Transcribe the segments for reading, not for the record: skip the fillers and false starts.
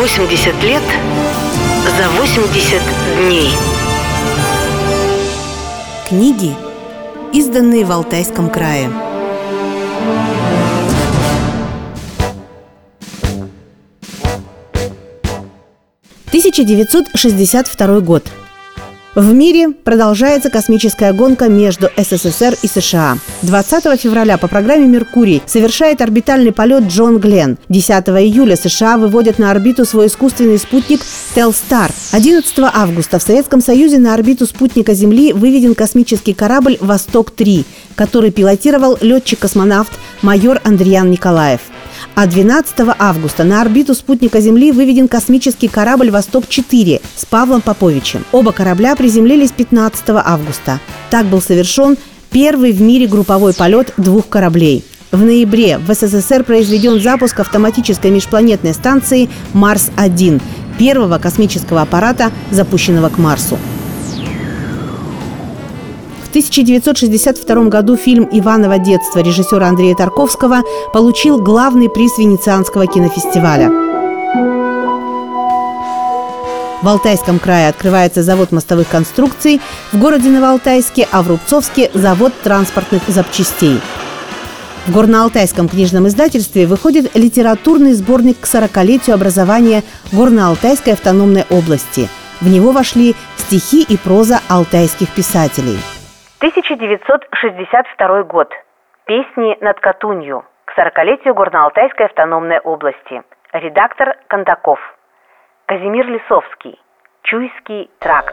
80 лет за 80 дней. Книги, изданные в Алтайском крае. – 1962 год. В мире продолжается космическая гонка между СССР и США. 20 февраля по программе «Меркурий» совершает орбитальный полет Джон Гленн. 10 июля США выводят на орбиту свой искусственный спутник Телстар. 11 августа в Советском Союзе на орбиту спутника Земли выведен космический корабль «Восток-3», который пилотировал летчик-космонавт майор Андриан Николаев. А 12 августа на орбиту спутника Земли выведен космический корабль «Восток-4» с Павлом Поповичем. Оба корабля приземлились 15 августа. Так был совершен первый в мире групповой полет двух кораблей. В ноябре в СССР произведен запуск автоматической межпланетной станции «Марс-1», первого космического аппарата, запущенного к Марсу. В 1962 году фильм «Иваново детство» режиссера Андрея Тарковского получил главный приз Венецианского кинофестиваля. В Алтайском крае открывается завод мостовых конструкций, в городе Новоалтайске, а в Рубцовске – завод транспортных запчастей. В Горно-Алтайском книжном издательстве выходит литературный сборник к 40-летию образования Горно-Алтайской автономной области. В него вошли стихи и проза алтайских писателей. 1962 год. Песни над Катунью к 40-летию Горно-Алтайской автономной области. Редактор Кондаков. Казимир Лисовский. Чуйский тракт.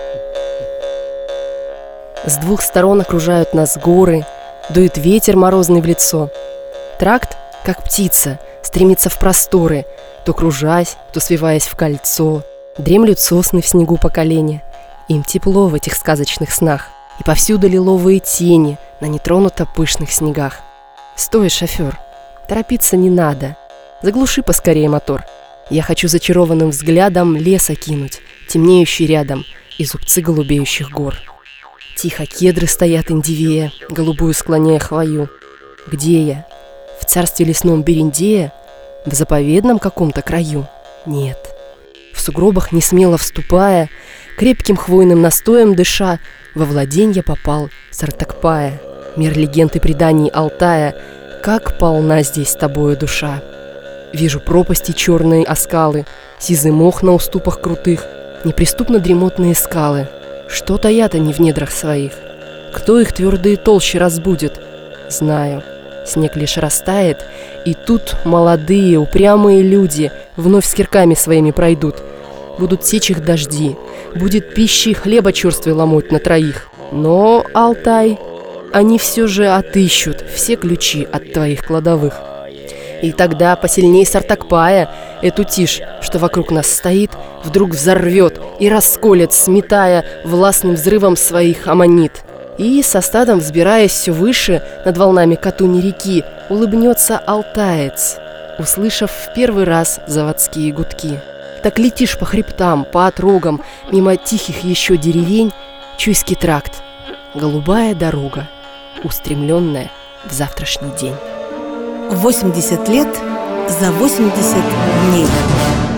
С двух сторон окружают нас горы, дует ветер морозный в лицо. Тракт, как птица, стремится в просторы, то кружась, то свиваясь в кольцо. Дремлют сосны в снегу по колени. Им тепло в этих сказочных снах. И повсюду лиловые тени на нетронуто пышных снегах. Стой, шофер, торопиться не надо. Заглуши поскорее мотор. Я хочу зачарованным взглядом лес окинуть, темнеющий рядом, и зубцы голубеющих гор. Тихо кедры стоят индивея, голубую склоняя хвою. Где я? В царстве лесном Берендея? В заповедном каком-то краю? Нет. В сугробах не смело вступая, крепким хвойным настоем дыша, во владенье попал Сартакпая. Мир легенд и преданий Алтая, как полна здесь с тобою душа. Вижу пропасти черные оскалы, сизый мох на уступах крутых, неприступно дремотные скалы. Что таят они в недрах своих? Кто их твердые толщи разбудит? Знаю, снег лишь растает, и тут молодые, упрямые люди вновь с кирками своими пройдут. Будут сечь их дожди, будет пищи хлеба черствый ломоть на троих. Но, Алтай, они все же отыщут все ключи от твоих кладовых. И тогда посильней Сартакпая эту тишь, что вокруг нас стоит, вдруг взорвет и расколет, сметая властным взрывом своих аммонит. И со стадом, взбираясь все выше над волнами Катуни реки, улыбнется алтаец, услышав в первый раз заводские гудки. Так летишь по хребтам, по отрогам, мимо тихих еще деревень, Чуйский тракт, голубая дорога, устремленная в завтрашний день. 80 лет за 80 дней.